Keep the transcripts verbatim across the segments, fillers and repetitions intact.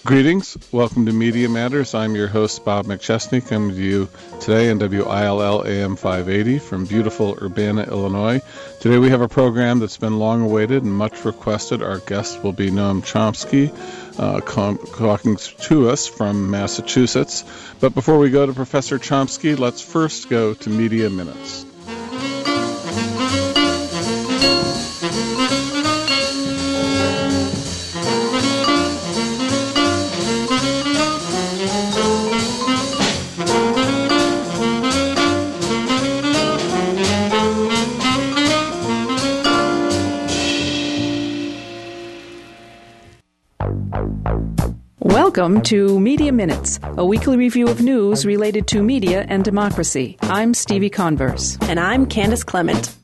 Greetings. Welcome to Media Matters. I'm your host, Bob McChesney, coming to you today on W I L L A M five eighty from beautiful Urbana, Illinois. Today we have a program that's been long awaited and much requested. Our guest will be Noam Chomsky, uh, com- talking to us from Massachusetts. But before we go to Professor Chomsky, let's first go to Media Minutes. Welcome to Media Minutes, a weekly review of news related to media and democracy. I'm Stevie Converse. And I'm Candace Clement.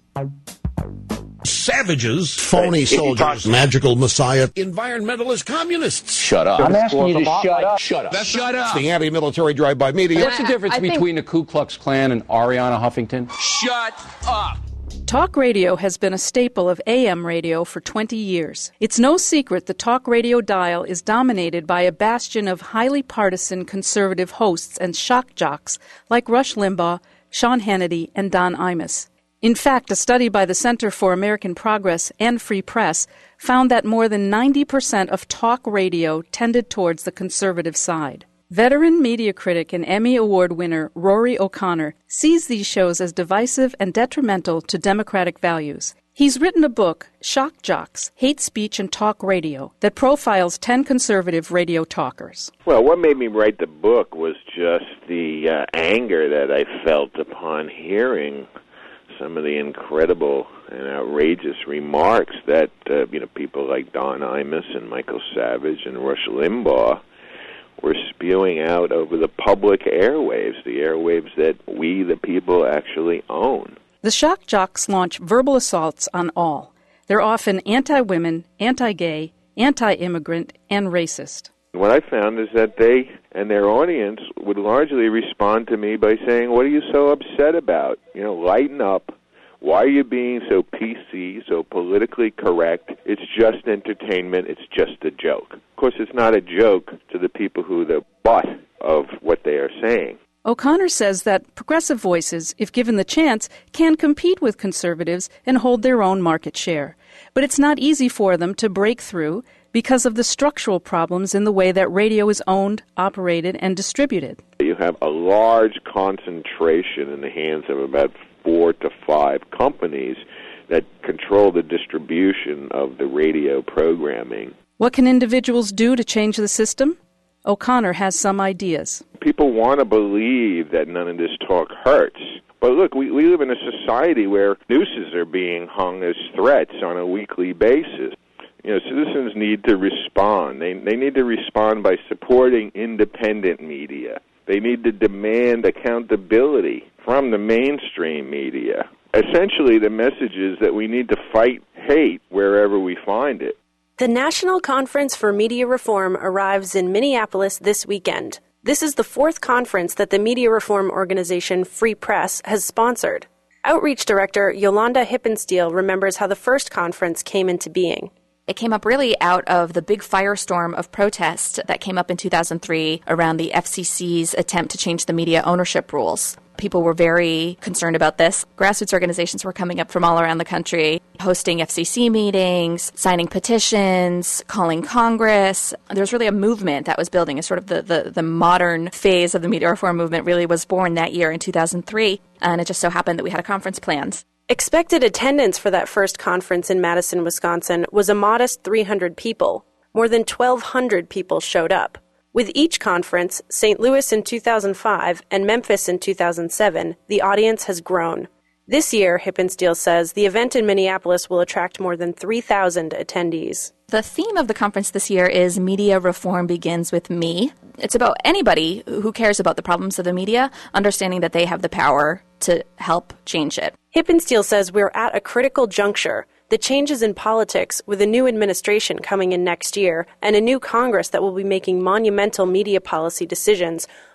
Savages, phony soldiers, magical messiah, environmentalist communists. Shut up. I'm asking you to shut up. Shut up. That's shut up. It's the anti-military drive-by media. What's the difference I between think... the Ku Klux Klan and Arianna Huffington? Shut up. Talk radio has been a staple of A M radio for twenty years. It's no secret the talk radio dial is dominated by a bastion of highly partisan conservative hosts and shock jocks like Rush Limbaugh, Sean Hannity, and Don Imus. In fact, a study by the Center for American Progress and Free Press found that more than ninety percent of talk radio tended towards the conservative side. Veteran media critic and Emmy Award winner Rory O'Connor sees these shows as divisive and detrimental to democratic values. He's written a book, Shock Jocks, Hate Speech and Talk Radio, that profiles ten conservative radio talkers. Well, what made me write the book was just the uh, anger that I felt upon hearing some of the incredible and outrageous remarks that uh, you know people like Don Imus and Michael Savage and Rush Limbaugh were spewing out over the public airwaves, the airwaves that we, the people, actually own. The shock jocks launch verbal assaults on all. They're often anti-women, anti-gay, anti-immigrant, and racist. What I found is that they and their audience would largely respond to me by saying, what are you so upset about? You know, lighten up. Why are you being so P C, so politically correct? It's just entertainment. It's just a joke. Of course, it's not a joke to the people who are the butt of what they are saying. O'Connor says that progressive voices, if given the chance, can compete with conservatives and hold their own market share. But it's not easy for them to break through because of the structural problems in the way that radio is owned, operated, and distributed. You have a large concentration in the hands of about four to five companies that control the distribution of the radio programming. What can individuals do to change the system? O'Connor has some ideas. People want to believe that none of this talk hurts. But look, we, we live in a society where nooses are being hung as threats on a weekly basis. You know, citizens need to respond. They, they need to respond by supporting independent media. They need to demand accountability from the mainstream media. Essentially, the message is that we need to fight hate wherever we find it. The National Conference for Media Reform arrives in Minneapolis this weekend. This is the fourth conference that the media reform organization Free Press has sponsored. Outreach Director Yolanda Hippensteel remembers how the first conference came into being. It came up really out of the big firestorm of protest that came up in two thousand three around the F C C's attempt to change the media ownership rules. People were very concerned about this. Grassroots organizations were coming up from all around the country, hosting F C C meetings, signing petitions, calling Congress. There was really a movement that was building. A sort of the, the, the modern phase of the media reform movement really was born that year in two thousand three, and it just so happened that we had a conference planned. Expected attendance for that first conference in Madison, Wisconsin was a modest three hundred people. More than twelve hundred people showed up. With each conference, Saint Louis in two thousand five and Memphis in two thousand seven, the audience has grown. This year, Hippensteel says, the event in Minneapolis will attract more than three thousand attendees. The theme of the conference this year is Media Reform Begins with Me. It's about anybody who cares about the problems of the media, understanding that they have the power to help change it. Hippensteel says we're at a critical juncture. The changes in politics, with a new administration coming in next year and a new Congress that will be making monumental media policy decisions,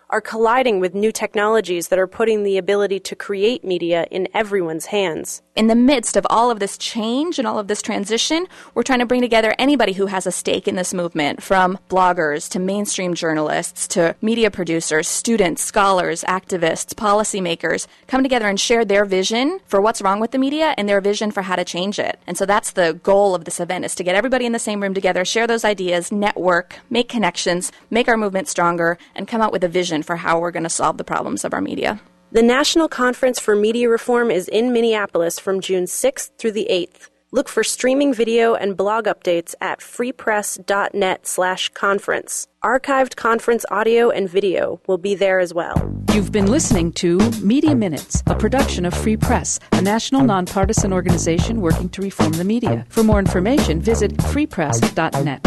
are colliding with new technologies that are putting the ability to create media in everyone's hands. In the midst of all of this change and all of this transition, we're trying to bring together anybody who has a stake in this movement, from bloggers to mainstream journalists to media producers, students, scholars, activists, policymakers, come together and share their vision for what's wrong with the media and their vision for how to change it. And so that's the goal of this event, is to get everybody in the same room together, share those ideas, network, make connections, make our movement stronger, and come out with a vision for how we're going to solve the problems of our media. The National Conference for Media Reform is in Minneapolis from June sixth through the eighth. Look for streaming video and blog updates at freepress.net slash conference. Archived conference audio and video will be there as well. You've been listening to Media Minutes, a production of Free Press, a national nonpartisan organization working to reform the media. For more information, visit free press dot net.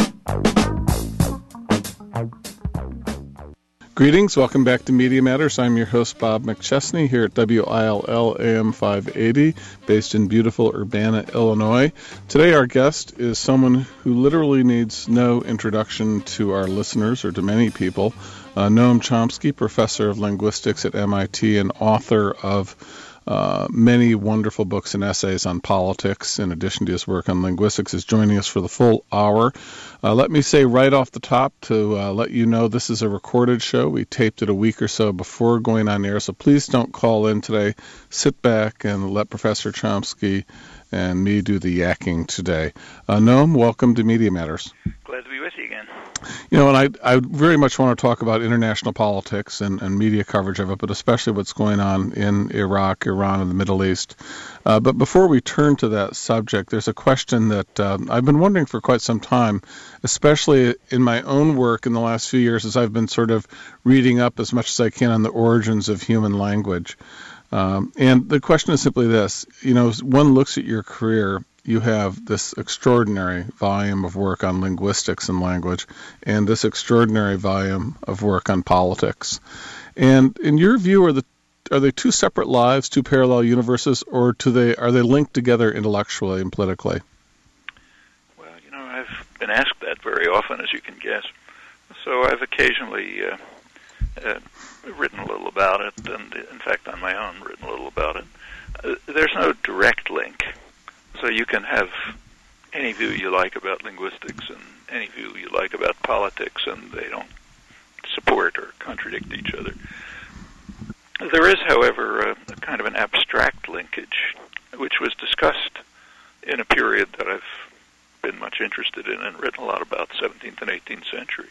Greetings. Welcome back to Media Matters. I'm your host, Bob McChesney, here at W I L L A M five eighty, based in beautiful Urbana, Illinois. Today, our guest is someone who literally needs no introduction to our listeners or to many people. Uh, Noam Chomsky, professor of linguistics at M I T and author of Uh, many wonderful books and essays on politics, in addition to his work on linguistics, is joining us for the full hour. Uh, let me say right off the top to uh, let you know this is a recorded show. We taped it a week or so before going on air, so please don't call in today. Sit back and let Professor Chomsky and me do the yakking today. Uh, Noam, welcome to Media Matters. Glad to be with you again. You know, and I, I very much want to talk about international politics and, and media coverage of it, but especially what's going on in Iraq, Iran, and the Middle East. Uh, but before we turn to that subject, there's a question that um, I've been wondering for quite some time, especially in my own work in the last few years as I've been sort of reading up as much as I can on the origins of human language. Um, and the question is simply this. You know, as one looks at your career, you have this extraordinary volume of work on linguistics and language, and this extraordinary volume of work on politics. And in your view, are the are they two separate lives, two parallel universes, or do they are they linked together intellectually and politically? Well, you know, I've been asked that very often, as you can guess. So I've occasionally uh, uh, written a little about it, and in fact, on my own, written a little about it. Uh, there's no direct link. So you can have any view you like about linguistics and any view you like about politics, and they don't support or contradict each other. There is, however, a, a kind of an abstract linkage, which was discussed in a period that I've been much interested in and written a lot about, seventeenth and eighteenth century,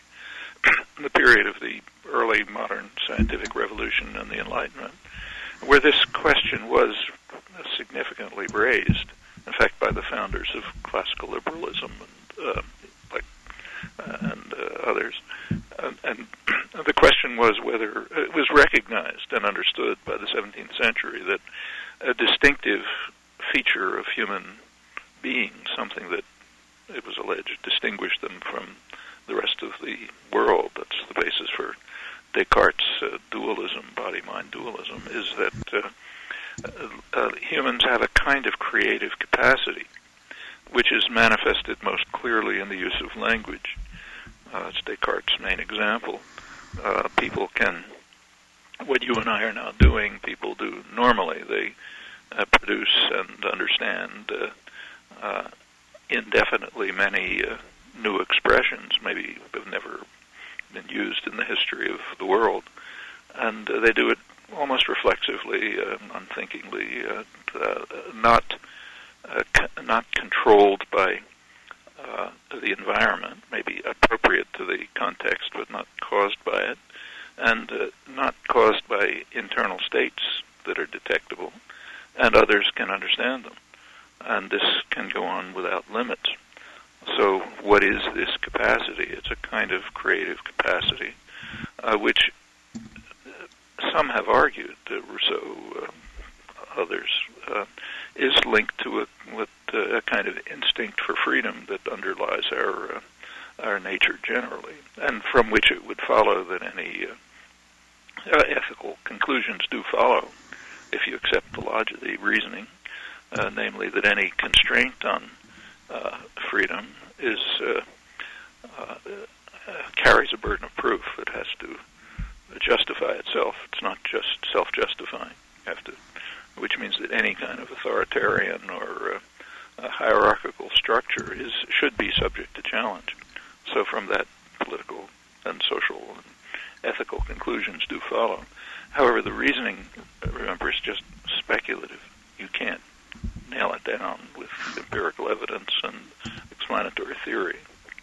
the period of the early modern scientific revolution and the Enlightenment, where this question was significantly raised. In fact, by the founders of classical liberalism and uh, like uh, and uh, others, and, and the question was whether it was recognized and understood by the seventeenth century that a distinctive feature of human being, something that it was alleged distinguished them from the rest of the world, that's the basis for Descartes' uh, dualism, body-mind dualism, is that uh, Uh, uh, humans have a kind of creative capacity, which is manifested most clearly in the use of language. Uh, it's Descartes' main example. Uh, people can, what you and I are now doing, people do normally. They uh, produce and understand uh, uh, indefinitely many uh, new expressions, maybe have never been used in the history of the world, and uh, they do it almost reflexively, uh, unthinkingly, uh, uh, not uh, c- not controlled by uh, the environment, maybe appropriate to the context, but not caused by it, and uh, not caused by internal states that are detectable, and others can understand them. And this can go on without limits. So what is this capacity? It's a kind of creative capacity, uh, which some have argued, uh, Rousseau, uh, others, uh, is linked to a, with, uh, a kind of instinct for freedom that underlies our uh, our nature generally, and from which it would follow that any uh, uh, ethical conclusions do follow, if you accept the logic, the reasoning, uh, namely that any constraint on uh, freedom is uh, uh, uh, carries a burden of proof. It has to justify self-justifying. You have to, which means that any kind of authoritarian or uh, a hierarchical structure is should be subject to challenge. So from that, political and social and ethical conclusions do follow. However, the reasoning, remember, is just speculative. You can't nail it down with empirical evidence and explanatory theory.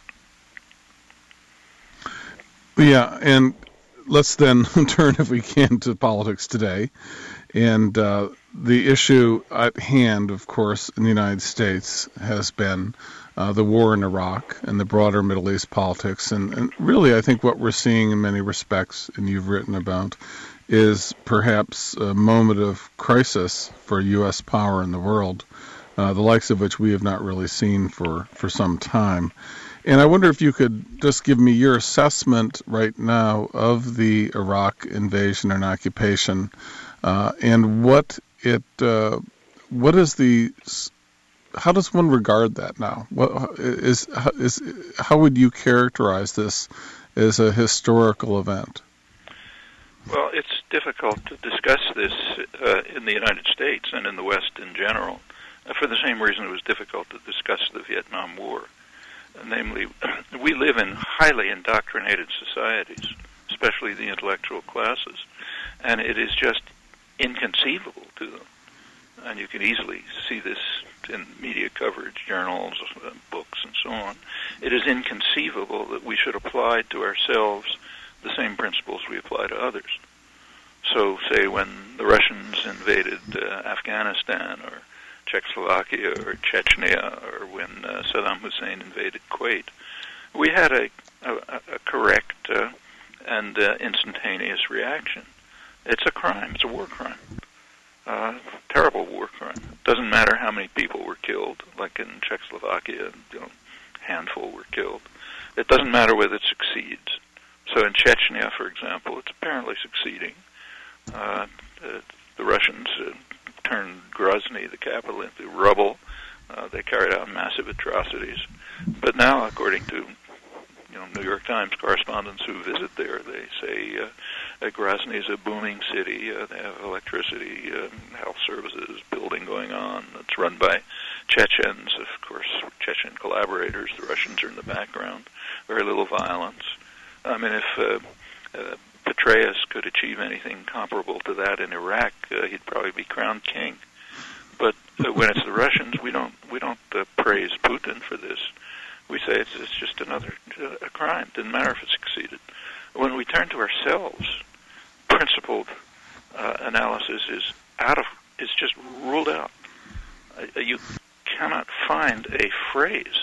Yeah, and let's then turn, if we can, to politics today. And uh, the issue at hand, of course, in the United States has been uh, the war in Iraq and the broader Middle East politics. And, and really, I think what we're seeing in many respects, and you've written about, is perhaps a moment of crisis for U S power in the world, uh, the likes of which we have not really seen for, for some time. And I wonder if you could just give me your assessment right now of the Iraq invasion and occupation, uh, and what it, uh, what is the, how does one regard that now? What is is how would you characterize this as a historical event? Well, it's difficult to discuss this uh, in the United States and in the West in general, uh, for the same reason it was difficult to discuss the Vietnam War. Namely, we live in highly indoctrinated societies, especially the intellectual classes, and it is just inconceivable to them. And you can easily see this in media coverage, journals, uh, books, and so on. It is inconceivable that we should apply to ourselves the same principles we apply to others. So, say when the Russians invaded uh, Afghanistan or Czechoslovakia or Chechnya, or when uh, Saddam Hussein invaded Kuwait, we had a, a, a correct uh, and uh, instantaneous reaction. It's a crime. It's a war crime. Uh, terrible war crime. Doesn't matter how many people were killed, like in Czechoslovakia, you know, a handful were killed. It doesn't matter whether it succeeds. So in Chechnya, for example, it's apparently succeeding. Uh, the, the Russians uh, turned Grozny, the capital, into rubble. Uh, they carried out massive atrocities. But now, according to you know New York Times correspondents who visit there, they say uh, uh, Grozny is a booming city. Uh, they have electricity, uh, health services, building going on. It's run by Chechens, of course, Chechen collaborators. The Russians are in the background. Very little violence. I mean, if uh, uh, Petraeus could achieve anything comparable to that in Iraq, uh, he'd probably be crowned king. But uh, when it's the Russians, we don't we don't uh, praise Putin for this. We say it's, it's just another uh, a crime. Didn't matter if it succeeded. When we turn to ourselves, principled uh, analysis is out of is just ruled out. Uh, you cannot find a phrase.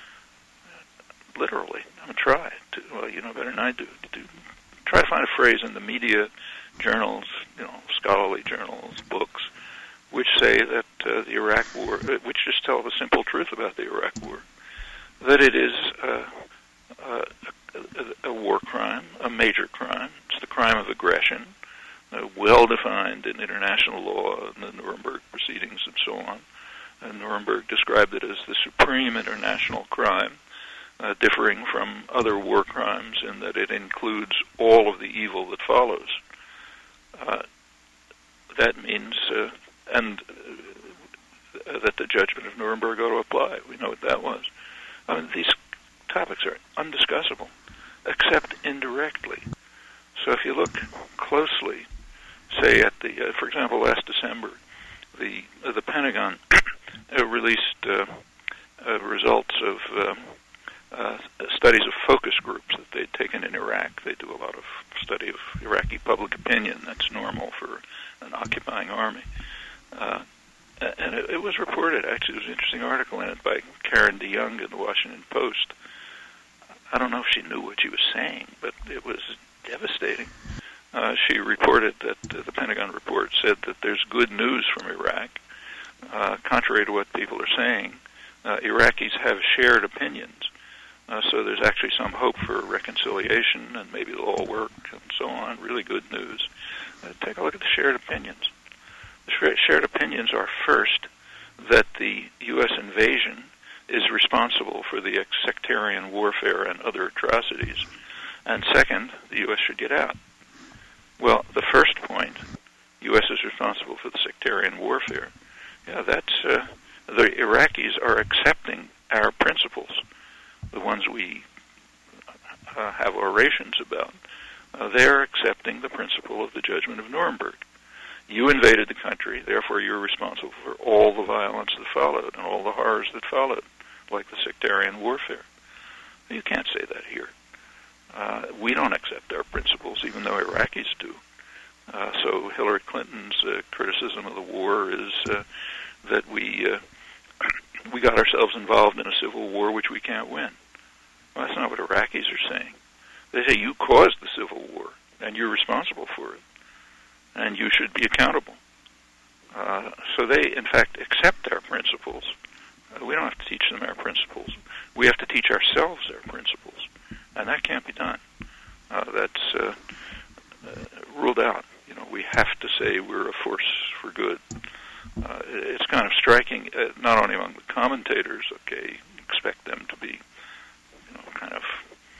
Literally, I'm gonna try to. Well, you know better than I do. To try to find a phrase in the media, journals, you know, scholarly journals, books, which say that uh, the Iraq War, which just tell the simple truth about the Iraq War, that it is uh, uh, a, a war crime, a major crime. It's the crime of aggression, uh, well defined in international law and the Nuremberg proceedings and so on. And Nuremberg described it as the supreme international crime. Uh, differing from other war crimes in that it includes all of the evil that follows. Uh, that means, uh, and uh, that the judgment of Nuremberg ought to apply. We know what that was. I mean, these topics are undiscussable, except indirectly. So if you look closely, say at the, uh, for example, last December, the uh, the Pentagon uh, released uh, uh, results of um, Uh, studies of focus groups that they'd taken in Iraq. They do a lot of study of Iraqi public opinion. That's normal for an occupying army. Uh, and it, it was reported, actually, there was an interesting article in it by Karen DeYoung in the Washington Post. I don't know if she knew what she was saying, but it was devastating. Uh, she reported that uh, the Pentagon report said that there's good news from Iraq. Uh, contrary to what people are saying, uh, Iraqis have shared opinions. Uh, so there's actually some hope for reconciliation, and maybe it'll all work, and so on. Really good news. Uh, take a look at the shared opinions. The sh- shared opinions are, first, that the U S invasion is responsible for the sectarian warfare and other atrocities, and second, the U S should get out. Well, the first point U S is responsible for the sectarian warfare. Yeah, that's uh, the Iraqis are accepting our principles, the ones we uh, have orations about. Uh, they're accepting the principle of the judgment of Nuremberg. You invaded the country, therefore you're responsible for all the violence that followed and all the horrors that followed, like the sectarian warfare. You can't say that here. Uh, we don't accept our principles, even though Iraqis do. Uh, so Hillary Clinton's uh, criticism of the war is uh, that we uh, we got ourselves involved in a civil war which we can't win. Well, that's not what Iraqis are saying. They say you caused the civil war, and you're responsible for it, and you should be accountable. Uh, so they, in fact, accept our principles. Uh, we don't have to teach them our principles. We have to teach ourselves our principles, and that can't be done. Uh, that's uh, uh, ruled out. You know, we have to say we're a force for good. Uh, it's kind of striking, uh, not only among the commentators. Okay, expect them to be, you know, kind of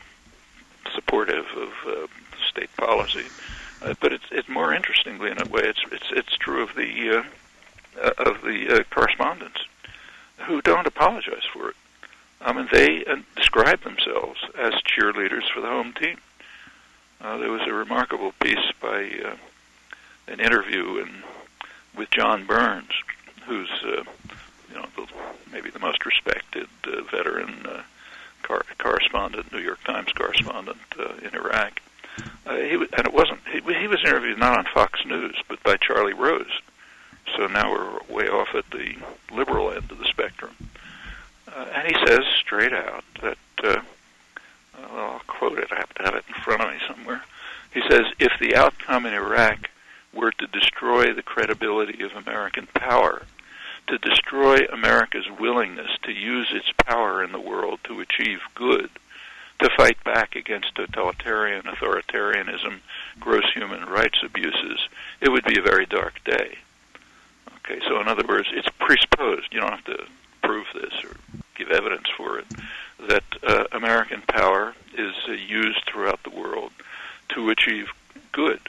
supportive of uh, state policy, uh, but it's it's more interestingly in a way it's it's it's true of the uh, uh, of the uh, correspondents who don't apologize for it. I mean, they uh, describe themselves as cheerleaders for the home team. Uh, there was a remarkable piece by uh, an interview in, with John Burns, who's uh, you know the, maybe the most respected uh, veteran uh, car- correspondent, New York Times correspondent uh, in Iraq. Uh, he was, and it wasn't he, he was interviewed not on Fox News but by Charlie Rose. So now we're way off at the liberal end of the spectrum. Uh, and he says straight out that, uh, well, I'll quote it, I have to have it in front of me somewhere. He says, if the outcome in Iraq were to destroy the credibility of American power, to destroy America's willingness to use its power in the world to achieve good, to fight back against totalitarian authoritarianism, gross human rights abuses, it would be a very dark day. Okay, so in other words, it's presupposed, you don't have to prove this or give evidence for it, that uh, American power is uh, used throughout the world to achieve good,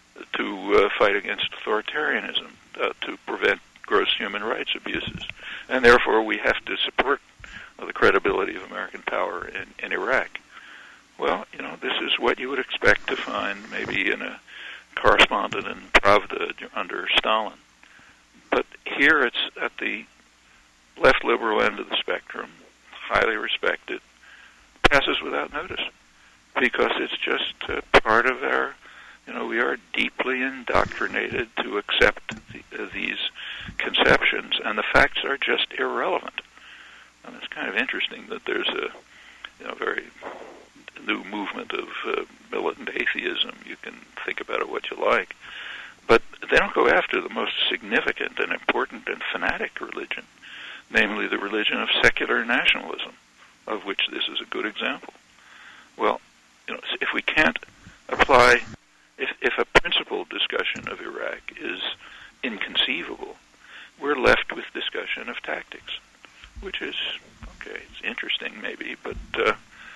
to uh, fight against authoritarianism, uh, to prevent gross human rights abuses. And therefore we have to support uh, the credibility of American power in, in Iraq. Well, you know, this is what you would expect to find maybe in a correspondent in Pravda under Stalin. But here it's at the left liberal end of the spectrum, highly respected, passes without notice because it's just uh, part of our, you know, we are deeply indoctrinated to accept the, uh, these conceptions, and the facts are just irrelevant. And it's kind of interesting that there's a, you know, very new movement of uh, militant atheism. You can think about it what you like. But they don't go after the most significant and important and fanatic religion, namely the religion of secular nationalism, of which this is a good example. Well, you know, if we can't apply, if, if a principled discussion of Iraq is inconceivable, we're left with discussion of tactics, which is, okay, it's interesting maybe, but uh,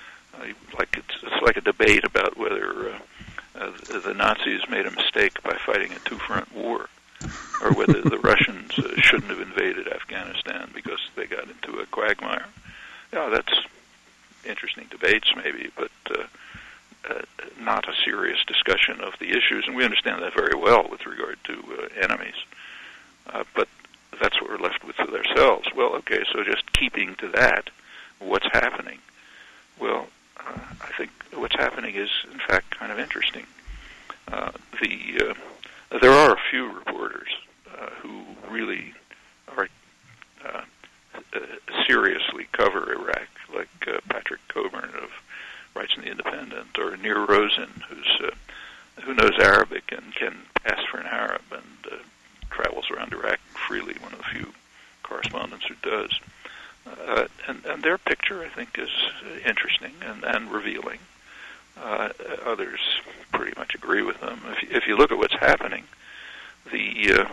like it's, it's like a debate about whether uh, Uh, the, the Nazis made a mistake by fighting a two-front war, or whether the Russians uh, shouldn't have invaded Afghanistan because they got into a quagmire. Yeah, that's interesting debates maybe, but uh, uh, not a serious discussion of the issues, and we understand that very well with regard to uh, enemies. Uh, but that's what we're left with with ourselves. Well, okay, so just keeping to that, what's happening? Well, Uh, I think what's happening is, in fact, kind of interesting. Uh, the uh, there are a few reporters uh, who really are uh, uh, seriously cover Iraq, like uh, Patrick Coburn of Writes in the Independent, or Nir Rosen, who's uh, who knows Arabic and can pass for an Arab and uh, travels around Iraq freely. One of the few correspondents who does. Uh, and, and their picture, I think, is interesting and, and revealing. Uh, others pretty much agree with them. If, if you look at what's happening, the uh,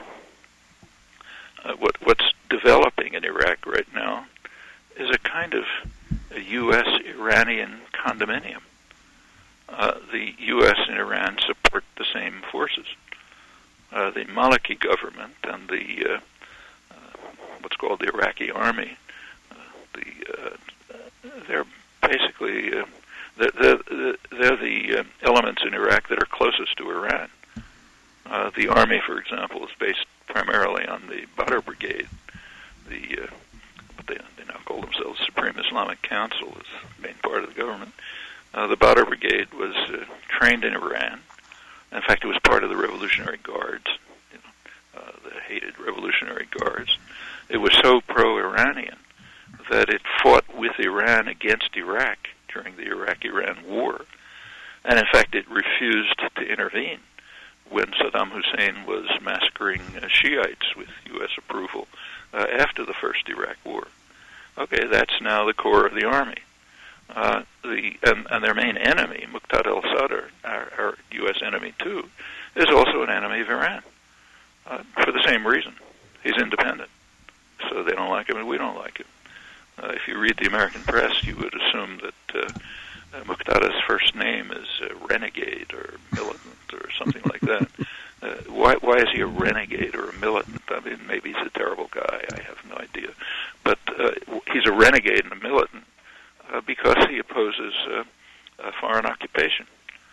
uh, what what's developing in Iraq right now is a kind of a U S Iranian condominium. Uh, the U S and Iran support the same forces. uh, the Maliki government and the uh, uh, what's called the Iraqi army, uh, the uh, they're basically uh, they're, they're, they're the uh, elements in Iraq that are closest to Iran. Uh, the army, for example, is based primarily on the Badr Brigade. The uh, what they, they now call themselves Supreme Islamic Council is the main part of the government. Uh, the Badr Brigade was uh, trained in Iran. In fact, it was part of the Revolutionary Guards, you know, uh, the hated Revolutionary Guards. It was so pro-Iranian that it fought with Iran against Iraq during the Iraq-Iran war. And in fact, it refused to intervene when Saddam Hussein was massacring uh, Shiites with U S approval uh, after the first Iraq war. Okay, that's now the core of the army. Uh, the and, and their main enemy, Muqtada al-Sadr, our, our U S enemy too, is also an enemy of Iran uh, for the same reason. He's independent, so they don't like him and we don't like him. Uh, if you read the American press, you would assume that uh, uh, Muqtada's first name is uh, renegade or militant or something like that. Uh, why, why is he a renegade or a militant? I mean, maybe he's a terrible guy. I have no idea. But uh, he's a renegade and a militant uh, because he opposes uh, uh, foreign occupation,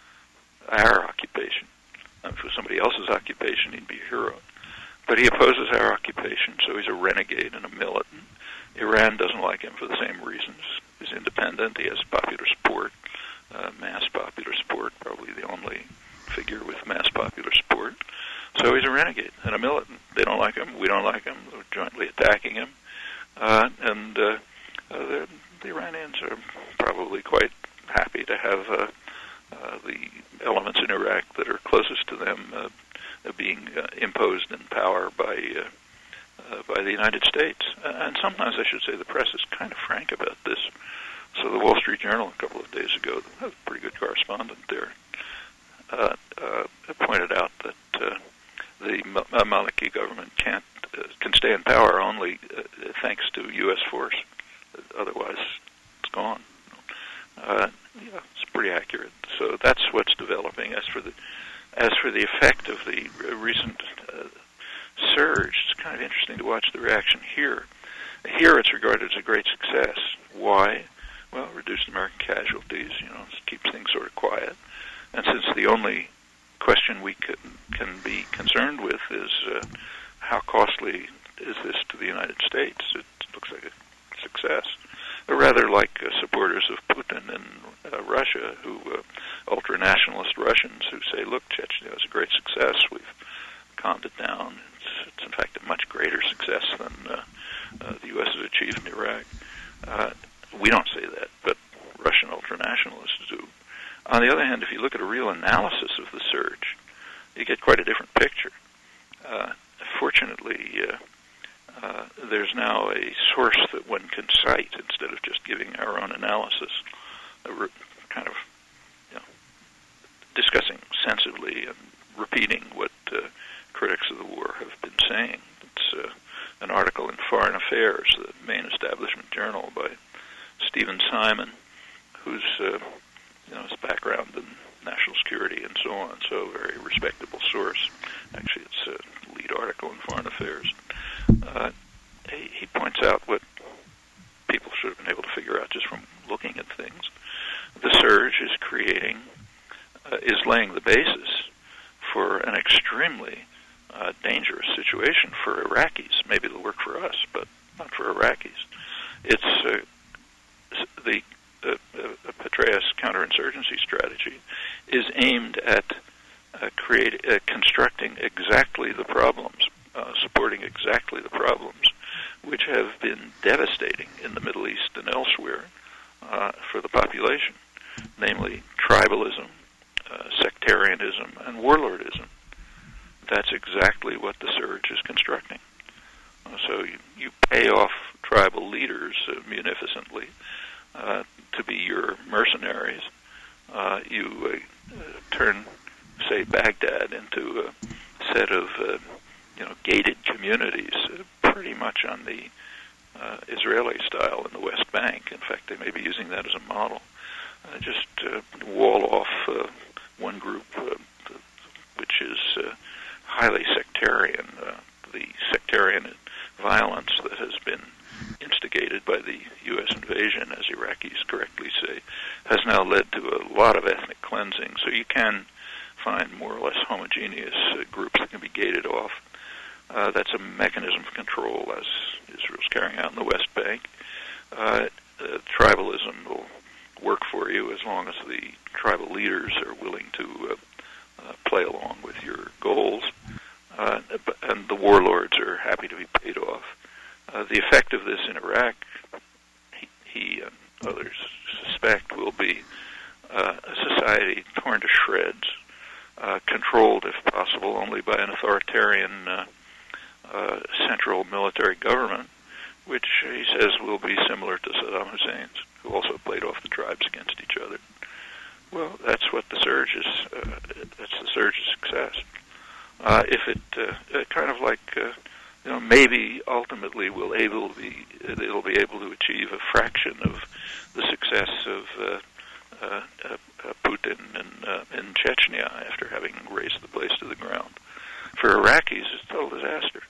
our occupation. Um, if it was somebody else's occupation, he'd be a hero. But he opposes our occupation, so he's a renegade and a militant. Iran doesn't like him for the same reasons. He's independent. He has popular support, uh, mass popular support, probably the only figure with mass popular support. So he's a renegade and a militant. They don't like him. We don't like him. They're jointly attacking him. Uh, and uh, uh, the, the Iranians are probably quite happy to have uh, uh, the elements in Iraq that are closest to them uh, being uh, imposed in power by uh, uh, by the United States. Uh, and sometimes I should say the press is kind of frank about this. So the Wall Street Journal a couple of days ago, a pretty good correspondent there, uh, uh, pointed out that uh, the Maliki government can't uh, can stay in power only uh, thanks to U S force. Otherwise, it's gone. Uh, yeah, it's pretty accurate. So that's what's developing. As for the as for the effect of the recent uh, surge, it's kind of interesting to watch the reaction here. Here, it's regarded as a great success. Why? Well, reduced American casualties. You know, it keeps things sort of quiet. And since the only question we can can be concerned with is uh, how costly is this to the United States, it looks like a success. Or rather, like uh, supporters of Putin in uh, Russia, who uh, ultra-nationalist Russians who say, "Look, Chechnya is a great success. We've calmed it down. It's, it's in fact a much greater success than uh, uh, the U S has achieved in Iraq." Uh, we don't say that, but Russian ultra-nationalists do. On the other hand, if you look at a real analysis of the surge, you get quite a different picture. Uh, fortunately, uh, uh, there's now a source that one can cite instead of just giving our own analysis, uh, re- kind of you know, discussing sensibly and repeating what uh, critics of the war have been saying. It's uh, an article in Foreign Affairs, the main establishment journal, by Stephen Simon, who's uh, you know his background in national security and so on, so a very respectable source. Actually, it's a lead article in Foreign Affairs. Uh, he, he points out what people should have been able to figure out just from looking at things. The surge is creating, uh, is laying the basis for an extremely uh, dangerous situation for Iraqis. Maybe it'll work for us, but not for Iraqis. It's uh, the uh, uh, Petraeus counterinsurgency strategy is aimed at uh, create, uh, constructing exactly the problems, uh, supporting exactly the problems which have been devastating in the Middle East and elsewhere uh, for the population, namely tribalism, uh, sectarianism, and warlordism. That's exactly what the surge is constructing. Uh, so you, you pay off tribal leaders uh, munificently uh, to be your mercenaries. Uh, you uh, uh, turn, say, Baghdad into a set of uh, you know gated communities, uh, pretty much on the uh, Israeli style in the West Bank. In fact, they may be using that as a model. Uh, just uh, wall off uh, one group, uh, which is uh, highly so you can find more or less homogeneous uh, groups that can be gated off. Uh, that's a mechanism for control, as Israel's carrying out in the West Bank. Uh, uh, tribalism will work for you as long as the tribal leaders are willing to uh, uh, play along with your goals, uh, and the warlords are happy to be paid off. Uh, the effect of this in Iraq, he, he and others suspect, will be uh, a society torn to shreds, uh, controlled, if possible, only by an authoritarian uh, uh, central military government, which he says will be similar to Saddam Hussein's, who also played off the tribes against each other. Well, that's what the surge is. Uh, that's the surge's success. Uh, if it uh, kind of like uh, you know, maybe ultimately will able be it'll be able to achieve a fraction of the success of uh, uh, uh, Putin in uh, in Chechnya after having razed the place to the ground. For Iraqis, it's a total disaster.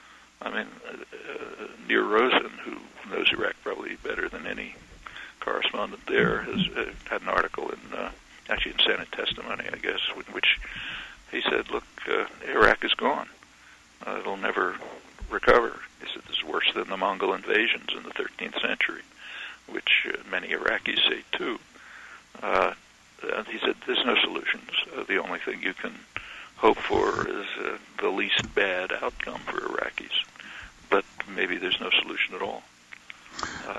I mean, uh, Nir Rosen, who knows Iraq probably better than any correspondent there, has uh, had an article in, uh, actually in Senate testimony, I guess, in which he said, look, uh, Iraq is gone. Uh, it'll never recover. He said this is worse than the Mongol invasions in the thirteenth century, which uh, many Iraqis say too. Uh, and he said there's no solutions. Uh, the only thing you can hope for is uh, the least bad outcome for Iraqis. But maybe there's no solution at all. Uh,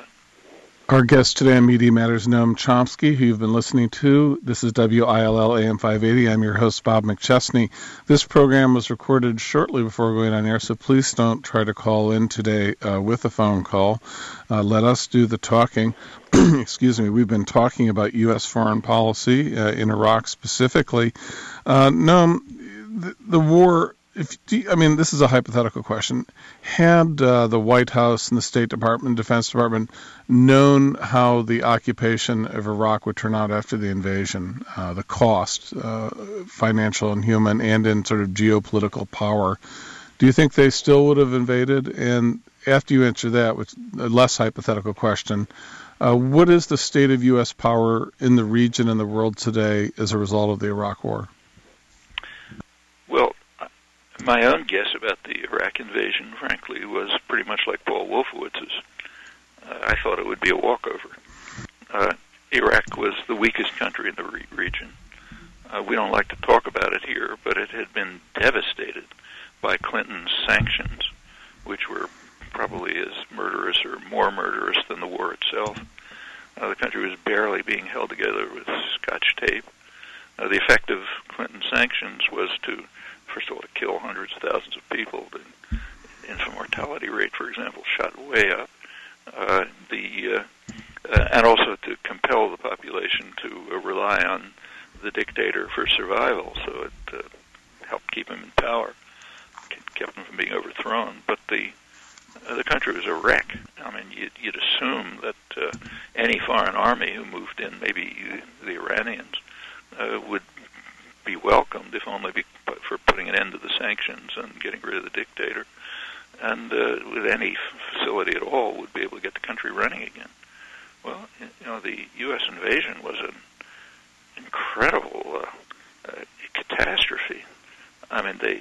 Our guest today on Media Matters, Noam Chomsky, who you've been listening to. This is W I L L A M five eighty. I'm your host, Bob McChesney. This program was recorded shortly before going on air, so please don't try to call in today uh, with a phone call. Uh, let us do the talking. Excuse me. We've been talking about U S foreign policy uh, in Iraq specifically. Uh, Noam, the, the war... If you, I mean, this is a hypothetical question. Had uh, the White House and the State Department, Defense Department, known how the occupation of Iraq would turn out after the invasion, uh, the cost, uh, financial and human, and in sort of geopolitical power, do you think they still would have invaded? And after you answer that, which a less hypothetical question, uh, what is the state of U S power in the region and the world today as a result of the Iraq War? Well, my own guess about the Iraq invasion, frankly, was pretty much like Paul Wolfowitz's. Uh, I thought it would be a walkover. Uh, Iraq was the weakest country in the re- region. Uh, we don't like to talk about it here, but it had been devastated by Clinton's sanctions, which were probably as murderous or more murderous than the war itself. Uh, the country was barely being held together with Scotch tape. Uh, the effect of Clinton's sanctions was to, first of all, to kill hundreds of thousands of people. The infant mortality rate, for example, shot way up. Uh, the uh, uh, and also to compel the population to uh, rely on the dictator for survival, so it uh, helped keep him in power, kept him from being overthrown. But the uh, the country was a wreck. I mean, you'd, you'd assume that uh, any foreign army who moved in, maybe the Iranians, uh, would be welcomed, if only be, for putting an end to the sanctions and getting rid of the dictator, and uh, with any facility at all, would be able to get the country running again. Well, you know, the U S invasion was an incredible uh, uh, catastrophe. I mean, they,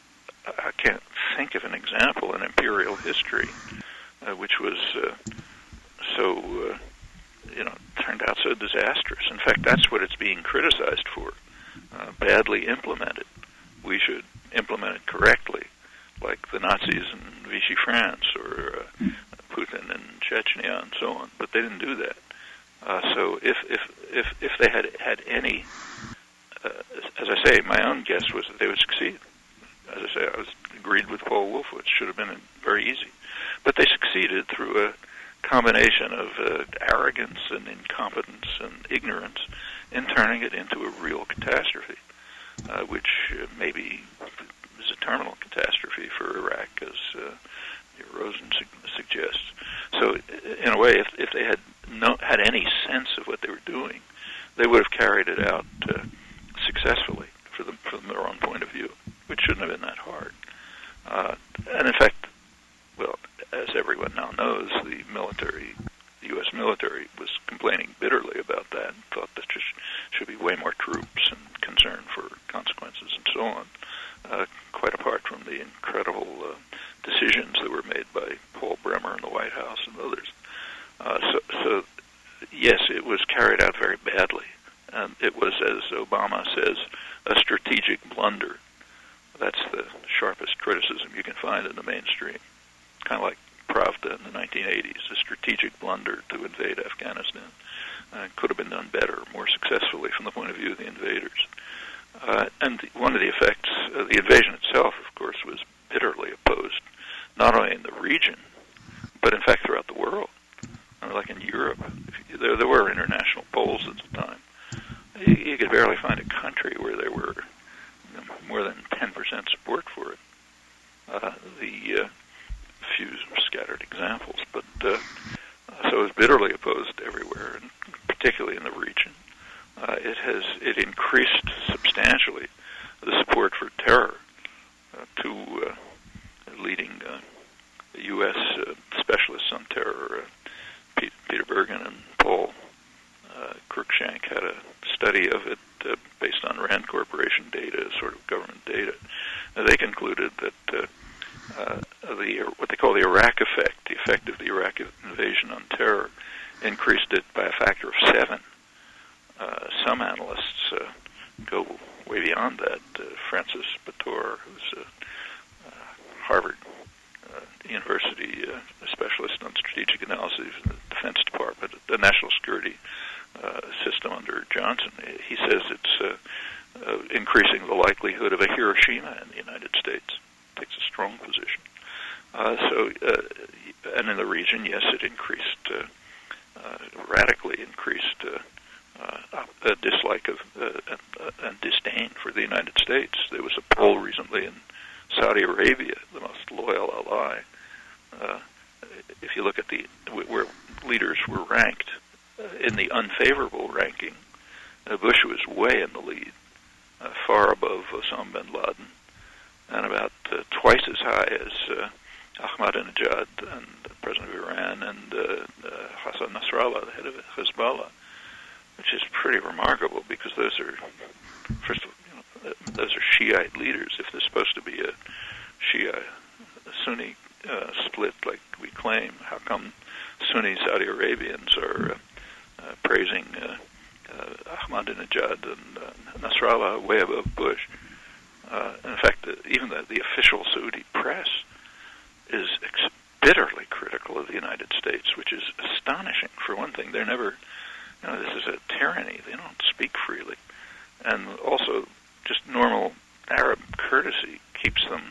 I can't think of an example in imperial history uh, which was uh, so, uh, you know, turned out so disastrous. In fact, that's what it's being criticized for. Uh, badly implemented. We should implement it correctly, like the Nazis in Vichy France or uh, Putin in Chechnya and so on. But they didn't do that. Uh, so if if if if they had had any, uh, as I say, my own guess was that they would succeed. As I say, I was agreed with Paul Wolfowitz. It should have been very easy, but they succeeded through a combination of uh, arrogance and incompetence and ignorance in turning it into a real catastrophe, uh, which uh, maybe is a terminal catastrophe for Iraq, as uh, Rosen su- suggests. So, in a way, if, if they had no, had any sense of what they were doing, they would have carried it out uh, successfully for them, from their own point of view, which shouldn't have been that hard. Uh, and in fact, well, as everyone now knows, the military, the U S military, was complaining bitterly about that and thought there should be way more troops and so on, uh, quite apart from the incredible uh, decisions that were made by Paul Bremer in the White House and others. Uh, so, so, yes, it was carried out very badly. And it was, as Obama says, a strategic blunder. That's the sharpest criticism you can find in the mainstream. Kind of like Pravda in the nineteen eighties, a strategic blunder to invade Afghanistan. Uh, could have been done better, more successfully from the point of view of the invaders. Uh, and the, one of the effects, uh, the invasion itself, of course, was bitterly opposed, not only in the region, but in fact throughout the world. Uh, like in Europe, if you, there, there were international polls at the time. You, you could barely find a country where there were you know, more than ten percent support for it. Uh, the uh, few scattered examples, but uh, so it was bitterly opposed everywhere, and particularly in the region. Uh, it has it increased substantially the support for terror uh, to uh, leading uh, U S uh, specialists on terror, uh, Pete, Peter Bergen and Paul uh, Cruikshank had a study of it uh, based on Rand Corporation data, sort of government data. Uh, they concluded that uh, uh, the what they call the Iraq effect, the effect of the Iraq invasion on terror, increased it by a factor of seven. Uh, some analysts uh, go way beyond that. Uh, Francis Bator, who's a uh, Harvard uh, University uh, specialist on strategic analysis in the Defense Department, the national security uh, system under Johnson, he says it's uh, uh, increasing the likelihood of a Hiroshima in the United States. Takes a strong position. Uh, so, uh, and in the region, yes, it increased, uh, uh, radically increased uh, uh, a dislike of uh, and, uh, and disdain for the United States. There was a poll recently in Saudi Arabia, the most loyal ally. Uh, if you look at the where leaders were ranked uh, in the unfavorable ranking, uh, Bush was way in the lead, uh, far above Osama bin Laden, and about uh, twice as high as uh, Ahmadinejad, and the president of Iran, and uh, uh, Hassan Nasrallah, the head of Hezbollah, which is pretty remarkable because those are, first of all, you know, those are Shiite leaders. If there's supposed to be a Shia Sunni uh, split like we claim, how come Sunni Saudi Arabians are uh, uh, praising uh, uh, Ahmadinejad and uh, Nasrallah way above Bush? Uh, in fact, uh, even the, the official Saudi press is ex- bitterly critical of the United States, which is astonishing. For one thing, they're never, you know, this is a tyranny. They don't speak freely. And also, just normal Arab courtesy keeps them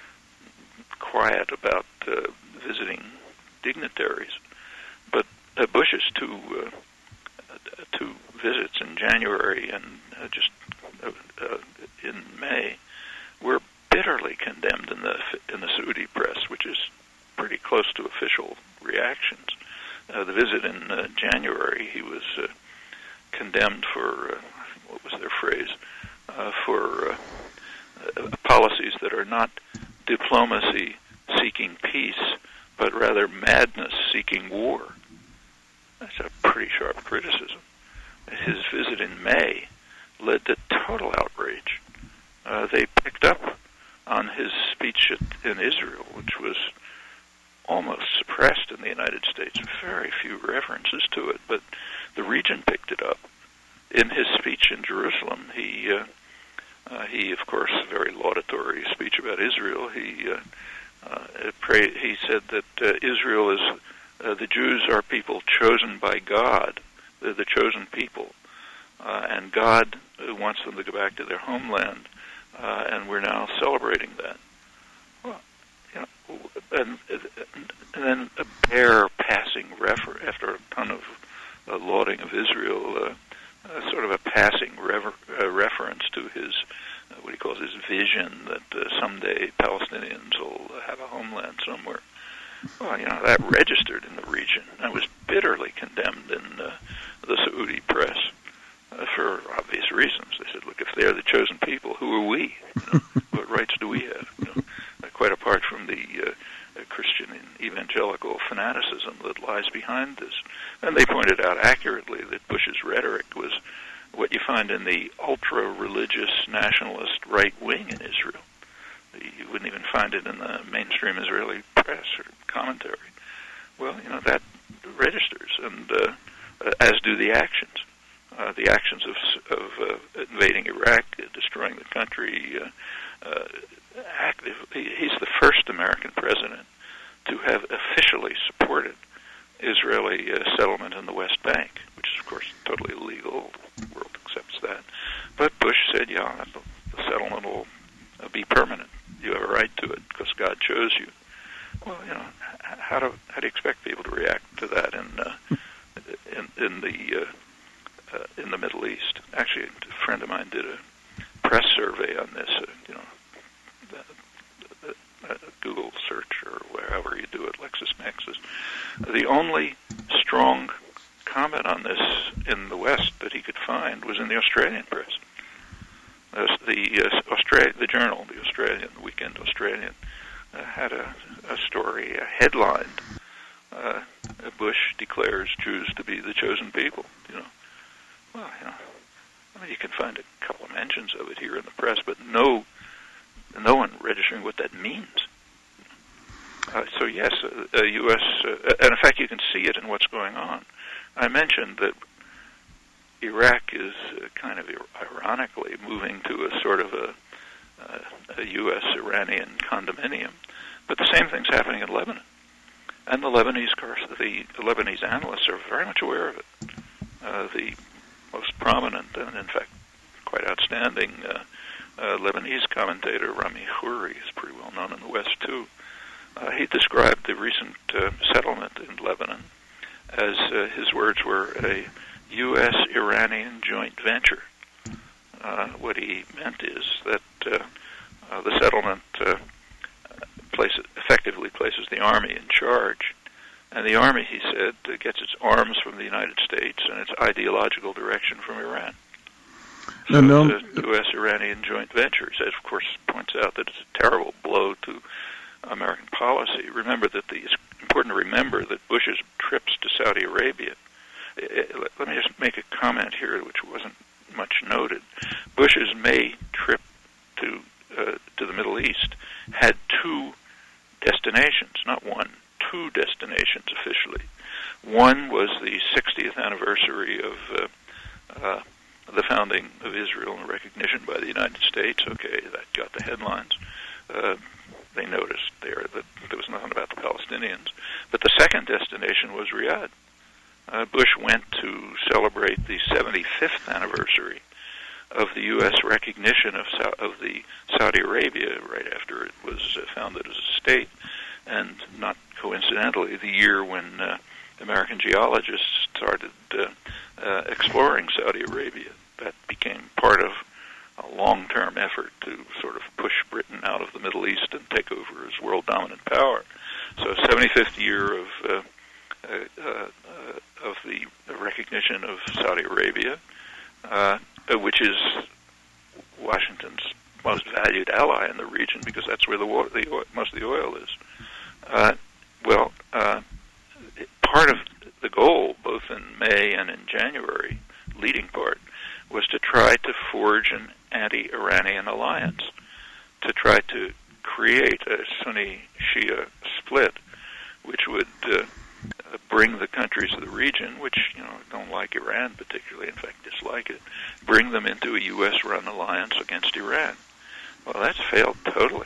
quiet about uh, visiting dignitaries. But uh, Bush's two, uh, two visits in January and uh, just uh, uh, in May were bitterly condemned in the in the Saudi press, which is pretty close to official reactions. Uh, the visit in uh, January, he was uh, condemned for, uh, what was their phrase, uh, for uh, uh, policies that are not diplomacy seeking peace, but rather madness seeking war. That's a pretty sharp criticism. His visit in May led to total outrage. Uh, they picked up on his speech at, in Israel, which was almost suppressed in the United States. Very few references to it, but the region picked it up. In his speech in Jerusalem, he, uh, uh, he of course, a very laudatory speech about Israel. He, uh, uh, prayed, he said that uh, Israel is, uh, the Jews are people chosen by God. They're the chosen people, uh, and God wants them to go back to their homeland. Uh, and we're now celebrating that. Well, you know, and, and then a bare passing refer after a ton of uh, lauding of Israel, uh, uh, sort of a passing rever- uh, reference to his uh, what he calls his vision that uh, someday Palestinians will have a homeland somewhere. Well, you know, that registered in the region. That was bitterly condemned in uh, the Saudi press. Uh, for obvious reasons. They said, look, if they're the chosen people, who are we? You know, what rights do we have? You know, uh, quite apart from the uh, uh, Christian and evangelical fanaticism that lies behind this. And they pointed out accurately that Bush's rhetoric was what you find in the ultra-religious religious nationalist right wing in Israel. You wouldn't even find it in the mainstream Israeli press or commentary. Well, you know, that registers, and uh, as do the actions. Uh, the actions of, of uh, invading Iraq, uh, destroying the country, uh, uh, active. He's the first American president to have officially supported Israeli uh, settlement in the West Bank, which is, of course, totally illegal. The world accepts that. But Bush said, yeah, the, the settlement will uh, be permanent. You have a right to it because God chose you. Well, you know, how do how do you expect people to react to that in uh, in, in the uh, uh, in the Middle East? Actually, a friend of mine did a press survey on this. Uh, you know, uh, uh, Google search or wherever you do it, LexisNexis. The only strong comment on this in the West that he could find was in the Australian press. Uh, the uh, Australia, the Journal, the Australian, the Weekend Australian, uh, had a, a story, a headline. Uh, Bush declares Jews to be the chosen people. You know, well, you know, I mean, you can find a couple of mentions of it here in the press, but no, no one registering what that means. Uh, so yes, uh, uh, U S Uh, and in fact, you can see it in what's going on. I mentioned that Iraq is uh, kind of ironically moving to a sort of a, uh, a U S Iranian condominium, but the same thing's happening in Lebanon, and the Lebanese, the, the Lebanese analysts are very much aware of it. Uh, the most prominent and, in fact, quite outstanding uh, uh, Lebanese commentator Rami Khouri is pretty well known in the West too. Uh, he described the recent uh, settlement in Lebanon as uh, his words were a U S Iranian joint venture. Uh, what he meant is that uh, uh, the settlement uh, places, effectively places the Army in charge, and the Army, he said, uh, gets its arms from the United States and its ideological direction from Iran. So no, no. It's a U S Iranian joint venture. He says, of course, points out that it's a terrible blow to American policy. Remember that the, it's important to remember that Bush's trips to Saudi Arabia. Let me just make a comment here, which wasn't much noted. Bush's May trip to uh, to the Middle East had two destinations, not one, two destinations officially. One was the sixtieth anniversary of uh, uh, the founding of Israel and recognition by the United States. Okay, that got the headlines. Uh, they noticed there that there was nothing about the Palestinians. But the second destination was Riyadh. Uh, Bush went to celebrate the seventy-fifth anniversary of the U S recognition of Sa- of the Saudi Arabia right after it was uh, founded as a state, and not coincidentally, the year when uh, American geologists started uh, uh, exploring Saudi Arabia. That became part of a long-term effort to sort of push Britain out of the Middle East and take over as world dominant power. So, seventy-fifth year of uh, uh, uh, of the recognition of Saudi Arabia, uh, which is Washington's most valued ally in the region because that's where the, wa- the oil, most of the oil is. Uh, well, uh, part of the goal, both in May and in January, leading part, was to try to forge an anti-Iranian alliance, to try to create a Sunni-Shia split, which would uh, bring the countries of the region, which you know don't like Iran particularly, in fact dislike it, bring them into a U S-run alliance against Iran. Well, that's failed totally.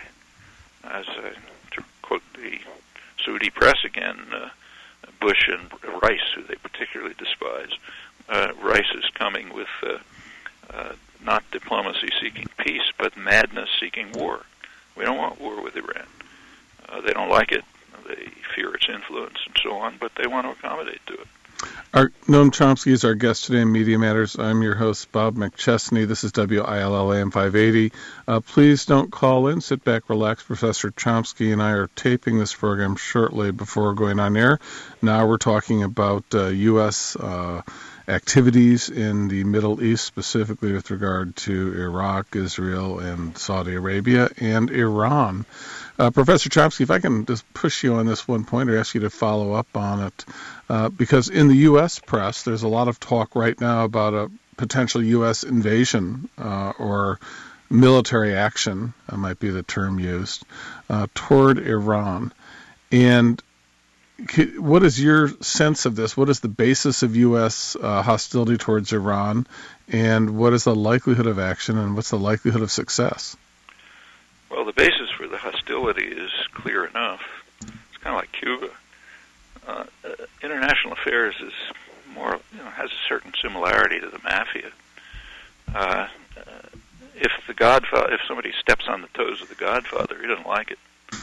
As uh, to quote the Saudi press again, uh, Bush and Rice, who they particularly despise, uh, Rice is coming with uh, uh, not diplomacy seeking peace, but madness seeking war. We don't want war with Iran. Uh, they don't like it. They fear its influence and so on, but they want to accommodate to it. Our, Noam Chomsky is our guest today in Media Matters. I'm your host, Bob McChesney. This is W I L L A M five eighty. Uh, please don't call in. Sit back, relax. Professor Chomsky and I are taping this program shortly before going on air. Now we're talking about uh, U S uh, activities in the Middle East, specifically with regard to Iraq, Israel, and Saudi Arabia, and Iran. Uh, Professor Chomsky, if I can just push you on this one point or ask you to follow up on it, uh, because in the U S press, there's a lot of talk right now about a potential U S invasion uh, or military action, uh, might be the term used, uh, toward Iran. And what is your sense of this? What is the basis of U S uh, hostility towards Iran, and what is the likelihood of action, and what's the likelihood of success? Well, the basis for the hostility is clear enough. It's kind of like Cuba. Uh, uh, international affairs is more, you know, has a certain similarity to the mafia. Uh, uh, if the Godfather, if somebody steps on the toes of the Godfather, he doesn't like it.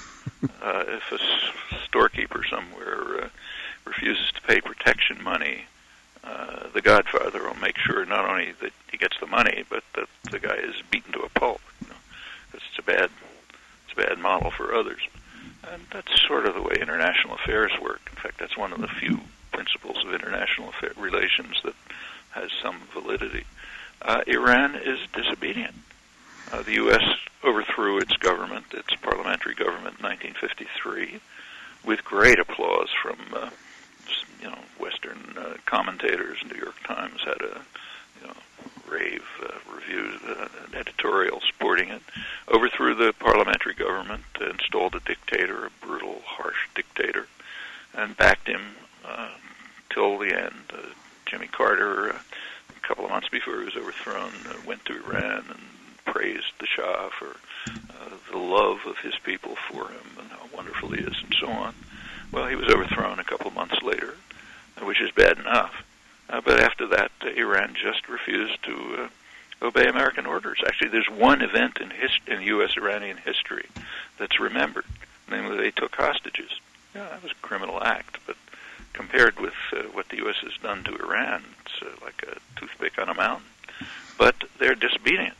Uh, if a s- storekeeper somewhere uh, refuses to pay protection money, uh, the Godfather will make sure not only that he gets the money, but that the guy is beaten to a pulp. You know, 'cause it's a bad, it's a bad model for others, and that's sort of the way international affairs work. In fact, that's one of the few principles of international affair relations that has some validity. Uh, Iran is disobedient. Uh, the U S overthrew its government, its parliamentary government, in nineteen fifty-three, with great applause from, uh, you know, Western uh, commentators. New York Times had a, you know, rave uh, review, uh, an editorial supporting it. Overthrew the parliamentary government, uh, installed a dictator, a brutal, harsh dictator, and backed him uh, till the end. Uh, Jimmy Carter, uh, a couple of months before he was overthrown, uh, went to Iran and praised the Shah for uh, the love of his people for him and how wonderful he is and so on. Well, he was overthrown a couple of months later, which is bad enough. Uh, but after that, uh, Iran just refused to uh, obey American orders. Actually, there's one event in, his- in U S-Iranian history that's remembered, namely they took hostages. Yeah, that was a criminal act, but compared with uh, what the U S has done to Iran, it's uh, like a toothpick on a mountain. But they're disobedient.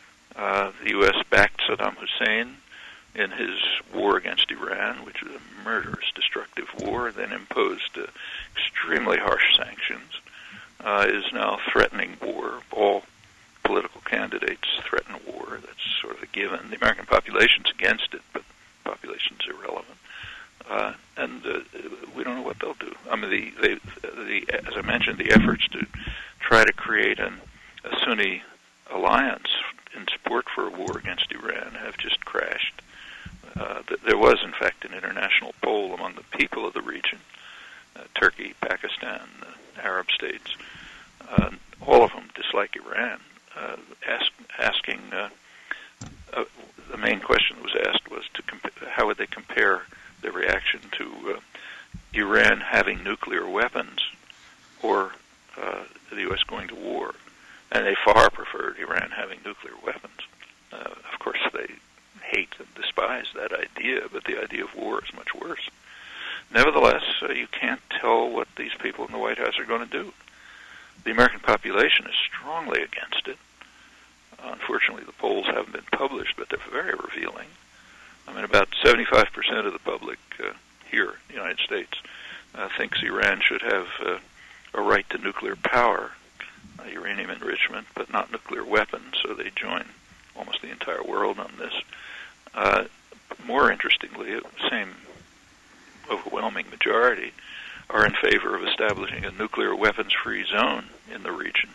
Uh, the U S backed Saddam Hussein in his war against Iran, which was a murderous, destructive war, then imposed uh, extremely harsh sanctions, uh, is now threatening war. All political candidates threaten war. That's sort of a given. The American population's against it, but the population's irrelevant. Uh, and uh, we don't know what they'll do. I mean, the, they, the, as I mentioned, the efforts to try to create an, a Sunni alliance in support for a war against Iran have just crashed. Uh, th- there was, in fact, an international poll among the people of the region, uh, Turkey, Pakistan, uh, Arab states. Uh, all of them dislike Iran. Uh, ask, asking, uh, uh, the main question that was asked was to comp- how would they compare their reaction to uh, Iran having nuclear weapons or uh, the U S going to war. And they far preferred Iran having nuclear weapons. Uh, of course, they hate and despise that idea, but the idea of war is much worse. Nevertheless, uh, you can't tell what these people in the White House are going to do. The American population is strongly against it. Unfortunately, the polls haven't been published, but they're very revealing. I mean, about seventy-five percent of the public uh, here in the United States uh, thinks Iran should have uh, a right to nuclear power, uh, uranium enrichment, but not nuclear weapons, so they join almost the entire world on this. Uh, more interestingly, the same overwhelming majority are in favor of establishing a nuclear weapons-free zone in the region.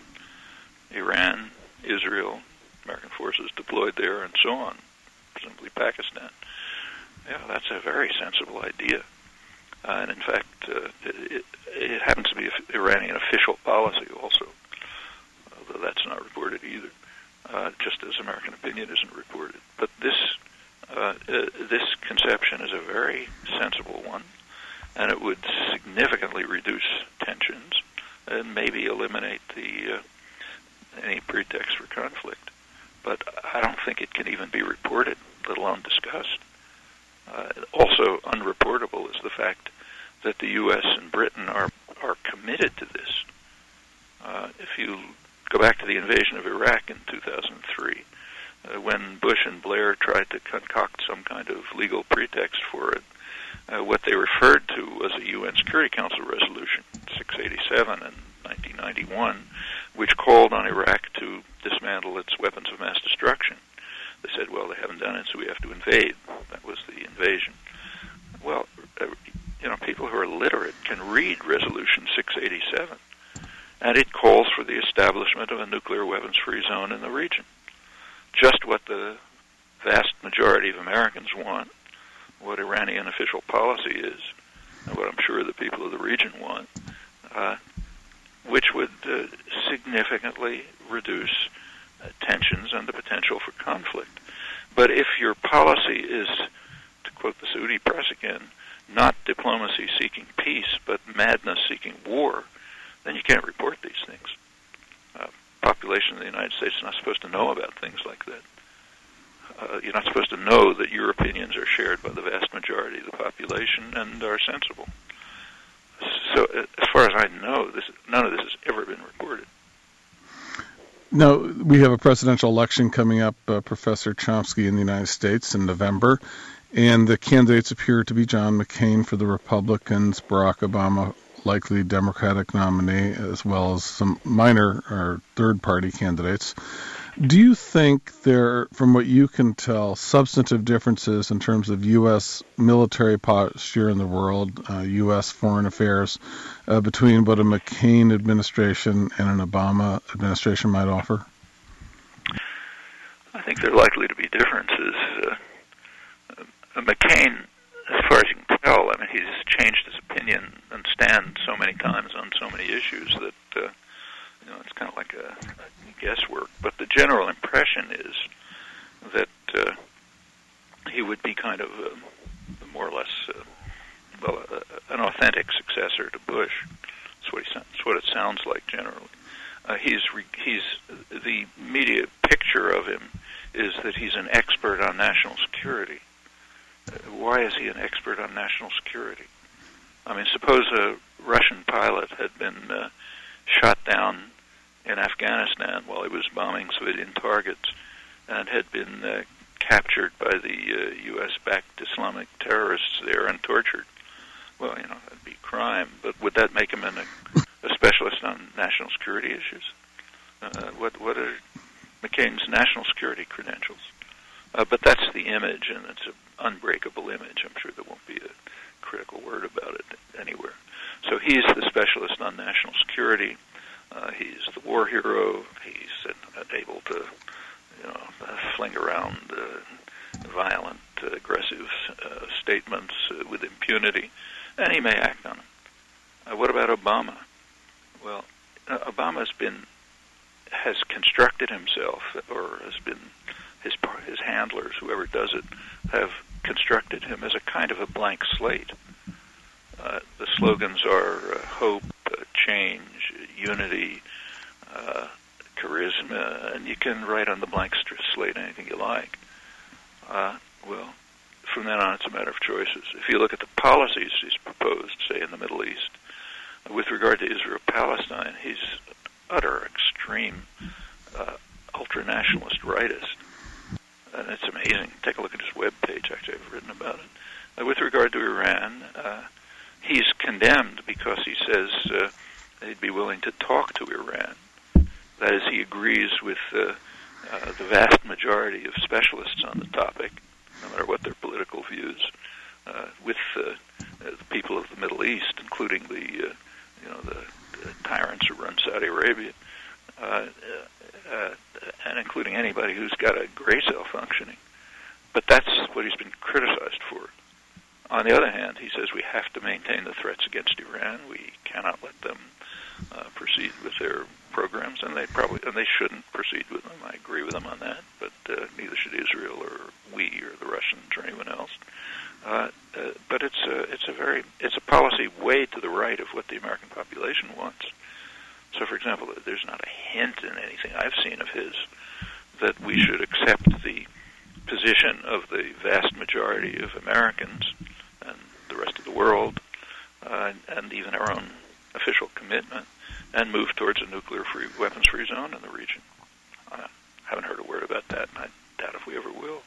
Iran, Israel, American forces deployed there, and so on, presumably Pakistan. Yeah, that's a very sensible idea. Uh, and in fact, uh, it, it happens to be Iranian official policy also, although that's not reported either, uh, just as American opinion isn't reported. But this uh, uh, this conception is a very sensible one, and it would significantly reduce tensions and maybe eliminate the uh, any pretext for conflict. But I don't think it can even be reported, let alone discussed. Uh, also unreportable is the fact that the U S and Britain are are committed to this. Uh, if you go back to the invasion of Iraq in two thousand three, uh, when Bush and Blair tried to concoct some kind of legal pretext for it, uh, what they referred to was a U N Security Council resolution, six eighty-seven in nineteen ninety-one, which called on Iraq to dismantle its weapons of mass destruction. They said, well, they haven't done it, so we have to invade. That was the invasion. Well, uh, you know, people who are literate can read Resolution six eighty-seven. and it calls for the establishment of a nuclear weapons-free zone in the region. Just what the vast majority of Americans want, what Iranian official policy is, and what I'm sure the people of the region want, uh, which would uh, significantly reduce uh, tensions and the potential for conflict. But if your policy is, to quote the Saudi press again, not diplomacy seeking peace, but madness seeking war, then you can't report these things. Uh, population of the United States is not supposed to know about things like that. Uh, you're not supposed to know that your opinions are shared by the vast majority of the population and are sensible. So, uh, as far as I know, this, none of this has ever been reported. Now, we have a presidential election coming up, uh, Professor Chomsky, in the United States in November, and the candidates appear to be John McCain for the Republicans, Barack Obama, likely Democratic nominee, as well as some minor or third-party candidates. Do you think there, from what you can tell, substantive differences in terms of U S military posture in the world, uh, U S foreign affairs, uh, between what a McCain administration and an Obama administration might offer? I think there are likely to be differences. Uh, uh, McCain, as far as you can tell, I mean, he's changed his opinion and stand so many times on so many issues that uh, you know, it's kind of like a, a guesswork. But the general impression is that uh, he would be kind of a, more or less, uh, well, a, an authentic successor to Bush. That's what he. That's what it sounds like generally. Uh, he's re, he's the media picture of him is that he's an expert on national security. Uh, why is he an expert on national security? I mean, suppose a Russian pilot had been uh, shot down in Afghanistan while he was bombing civilian targets and had been uh, captured by the uh, U S-backed Islamic terrorists there and tortured. Well, you know, that'd be crime, but would that make him an, a, a specialist on national security issues? Uh, what, what are McCain's national security credentials? Uh, but that's the image, and it's an unbreakable image. I'm sure there won't be a critical word about it anywhere. So he's the specialist on national security. Uh, he's the war hero. He's uh, able to, you know, uh, fling around uh, violent, uh, aggressive uh, statements uh, with impunity, and he may act on them. Uh, what about Obama? Well, uh, Obama's been has constructed himself, or has been his his handlers, whoever does it, have constructed him as a kind of a blank slate. Uh, the slogans are uh, hope, uh, change, unity, uh, charisma, and you can write on the blank slate anything you like. Uh, well, from then on, it's a matter of choices. If you look at the policies he's proposed, say, in the Middle East, uh, with regard to Israel-Palestine, he's utter extreme uh, ultra-nationalist rightist. And it's amazing. Take a look at his webpage. Actually, I've written about it. Uh, with regard to Iran, uh, he's condemned because he says uh, he'd be willing to talk to Iran. That is, he agrees with uh, uh, the vast majority of specialists on the topic, no matter what their political views, uh, with uh, uh, the people of the Middle East, including the uh, you know the, the tyrants who run Saudi Arabia, uh, uh, and including anybody who's got a gray cell functioning. But that's what he's been criticized for. On the other hand, he says we have to maintain the threats against Iran. We cannot let them uh, proceed with their programs, and they probably and they shouldn't proceed with them. I agree with him on that, but uh, neither should Israel or we or the Russians or anyone else. Uh, uh, but it's a it's a very it's a policy way to the right of what the American population wants. So, for example, there's not a hint in anything I've seen of his that we should accept the position of the vast majority of Americans and the rest of the world, uh, and even our own official commitment, and move towards a nuclear-free, weapons-free zone in the region. I haven't heard a word about that, and I doubt if we ever will.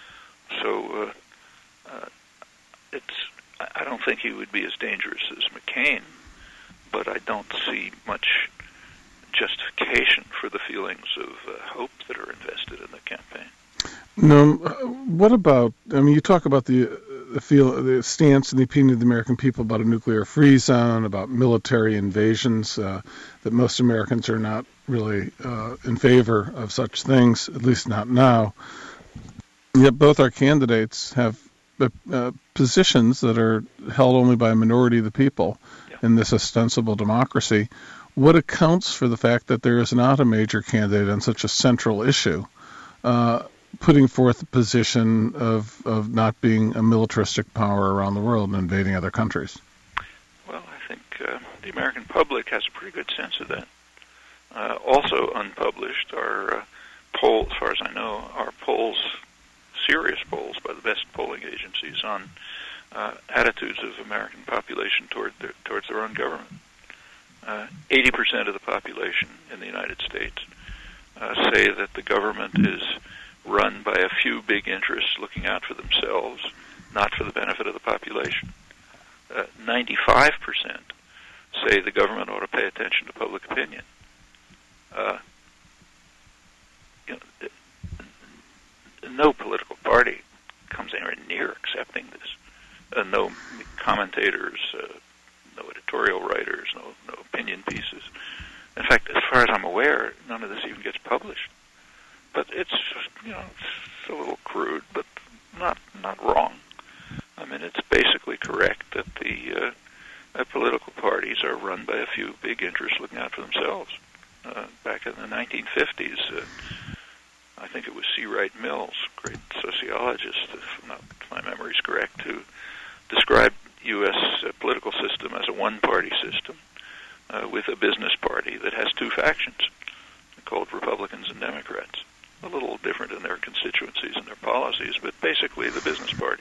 So, uh, uh, it's I don't think he would be as dangerous as McCain, but I don't see much justification for the feelings of uh, hope that are invested in the campaign. No, what about, I mean, you talk about the the feel the stance and the opinion of the American people about a nuclear-free zone, about military invasions, uh, that most Americans are not really uh, in favor of such things, at least not now. Yet both our candidates have uh, positions that are held only by a minority of the people yeah. in this ostensible democracy. What accounts for the fact that there is not a major candidate on such a central issue, uh, putting forth a position of, of not being a militaristic power around the world and invading other countries? Well, I think uh, the American public has a pretty good sense of that. Uh, also unpublished are uh, polls, as far as I know, are polls, serious polls by the best polling agencies on uh, attitudes of the American population toward their, towards their own government. Uh, eighty percent of the population in the United States uh, say that the government is run by a few big interests looking out for themselves, not for the benefit of the population. Uh, ninety-five percent say the government ought to pay attention to public opinion. Uh, you know, no political party comes anywhere near accepting this. Uh, no commentators, uh, no editorial writers, no, no opinion pieces. In fact, as far as I'm aware, none of this even gets published. But it's, you know, it's a little crude, but not not wrong. I mean, it's basically correct that the uh, uh, political parties are run by a few big interests looking out for themselves. Uh, back in the nineteen fifties, uh, I think it was C. Wright Mills, great sociologist, if not, if my memory is correct, who described U S uh, political system as a one-party system uh, with a business party that has two factions called Republicans and Democrats. A little different in their constituencies and their policies, but basically the business party.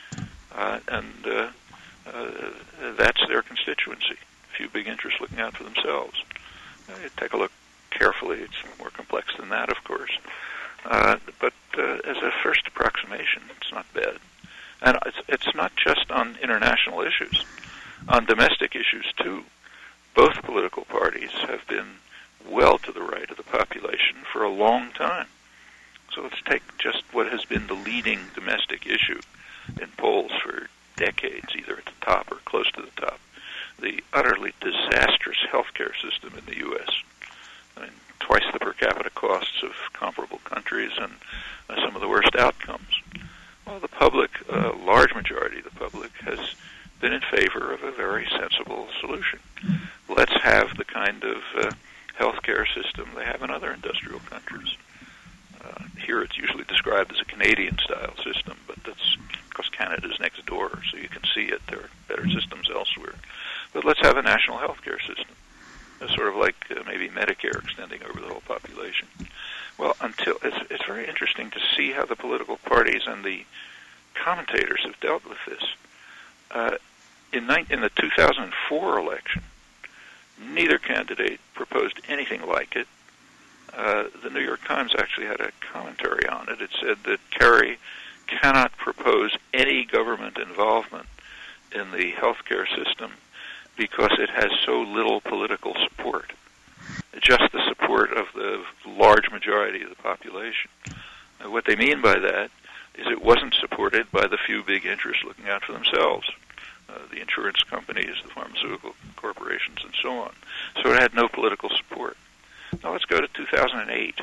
Uh, and uh, uh, that's their constituency. A few big interests looking out for themselves. Uh, take a look carefully. It's more complex than that, of course. Uh, but uh, as a first approximation, it's not bad. And it's, it's not just on international issues. On domestic issues, too, both political parties have been well to the right of the population for a long time. So let's take just what has been the leading domestic issue in polls for decades, either at the top or close to the top, the utterly disastrous healthcare system in the U S I mean, twice the per capita costs of comparable countries and uh, some of the worst outcomes. Well, the public, a uh, large majority of the public, has been in favor of a very sensible solution. Let's have the kind of uh, healthcare system they have in other industrial countries. Uh, here it's usually described as a Canadian-style system, but that's because Canada's next door, so you can see it. There are better systems elsewhere. But let's have a national healthcare system, it's sort of like uh, maybe Medicare extending over the whole population. Well, until it's, it's very interesting to see how the political parties and the commentators have dealt with this. Uh, in, in the two thousand four election, neither candidate proposed anything like it. Uh, the New York Times actually had a commentary on it. It said that Kerry cannot propose any government involvement in the healthcare system because it has so little political support, just the support of the large majority of the population. Uh, what they mean by that is it wasn't supported by the few big interests looking out for themselves, uh, the insurance companies, the pharmaceutical corporations, and so on. So it had no political support. Now let's go to two thousand eight.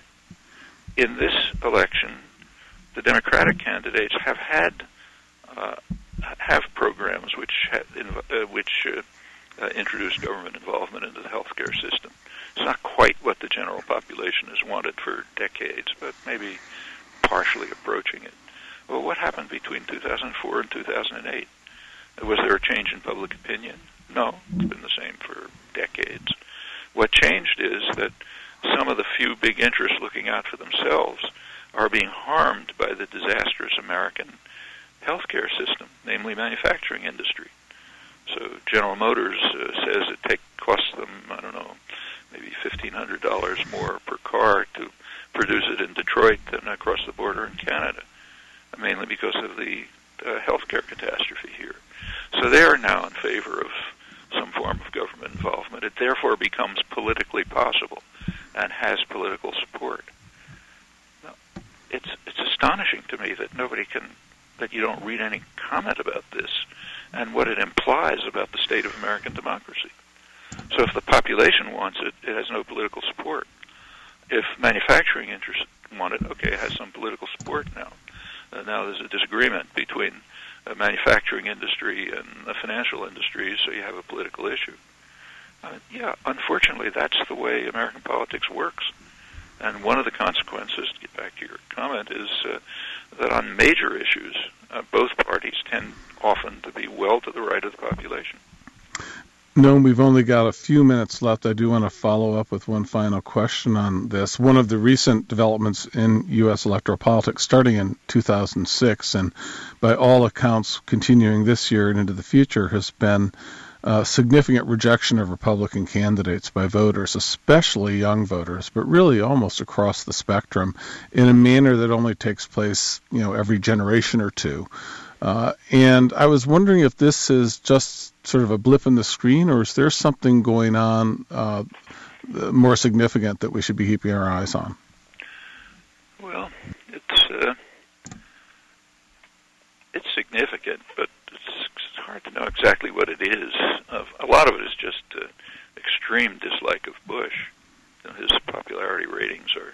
In this election, the Democratic candidates have had uh, have programs which ha- uh, which uh, uh, introduce government involvement into the healthcare system. It's not quite what the general population has wanted for decades, but maybe partially approaching it. Well, what happened between two thousand four and two thousand eight? Was there a change in public opinion? No, it's been the same for decades. What changed is that some of the few big interests looking out for themselves are being harmed by the disastrous American healthcare system, namely manufacturing industry. So General Motors uh, says it take, costs them, I don't know, maybe fifteen hundred dollars more per car to produce it in Detroit than across the border in Canada, mainly because of the uh, healthcare catastrophe here. So they are now in favor of some form of government involvement. It therefore becomes politically possible and has political support. Now, it's it's astonishing to me that nobody can, that you don't read any comment about this and what it implies about the state of American democracy. So if the population wants it, it has no political support. If manufacturing interests want it, okay, it has some political support now. Uh, now there's a disagreement between the manufacturing industry and the financial industry, so you have a political issue. Uh, yeah, unfortunately, that's the way American politics works. And one of the consequences, to get back to your comment, is uh, that on major issues, uh, both parties tend often to be well to the right of the population. Noam, we've only got a few minutes left. I do want to follow up with one final question on this. One of the recent developments in U S electoral politics starting in two thousand six and by all accounts continuing this year and into the future has been uh, significant rejection of Republican candidates by voters, especially young voters, but really almost across the spectrum in a manner that only takes place, you know, every generation or two. Uh, and I was wondering if this is just sort of a blip in the screen, or is there something going on uh, more significant that we should be keeping our eyes on? Well, it's uh, it's significant, but it's, it's hard to know exactly what it is. Uh, a lot of it is just uh, extreme dislike of Bush. You know, his popularity ratings are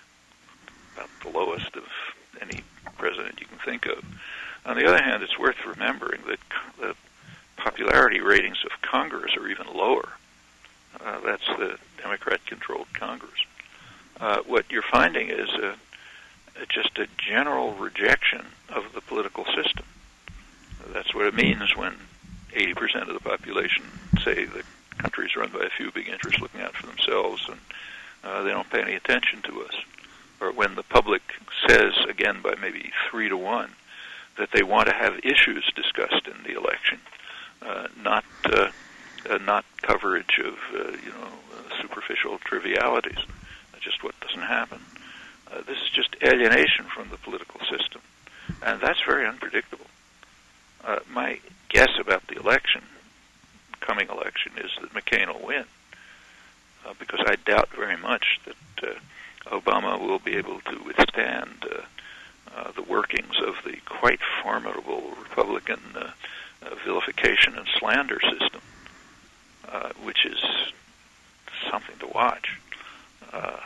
about the lowest of any president you can think of. On the other hand, it's worth remembering that the popularity ratings of Congress are even lower. Uh, that's the Democrat-controlled Congress. Uh, what you're finding is a, a, just a general rejection of the political system. That's what it means when eighty percent of the population say the country is run by a few big interests looking out for themselves, and uh, they don't pay any attention to us. Or when the public says, again by maybe three to one, that they want to have issues discussed in the election, uh, not uh, uh, not coverage of uh, you know uh, superficial trivialities. That's just what doesn't happen. Uh, this is just alienation from the political system, and that's very unpredictable. Uh, my guess about the election, coming election, is that McCain will win, uh, because I doubt very much that uh, Obama will be able to withstand Uh, Uh, the workings of the quite formidable Republican uh, uh, vilification and slander system, uh, which is something to watch. Uh,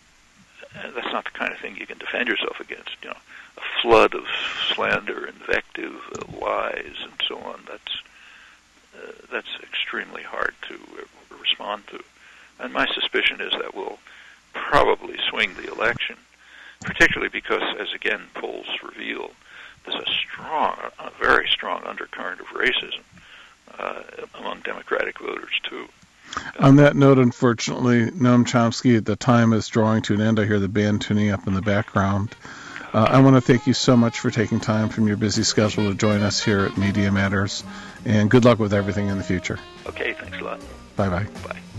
and that's not the kind of thing you can defend yourself against. You know, a flood of slander, invective, uh, lies, and so on. That's uh, that's extremely hard to uh, respond to. And my suspicion is that will probably swing the election, particularly because, as again polls reveal, there's a strong, a very strong undercurrent of racism uh, among Democratic voters, too. On that note, unfortunately, Noam Chomsky, the time is drawing to an end. I hear the band tuning up in the background. Uh, I want to thank you so much for taking time from your busy schedule to join us here at Media Matters, and good luck with everything in the future. Okay, thanks a lot. Bye-bye. Bye.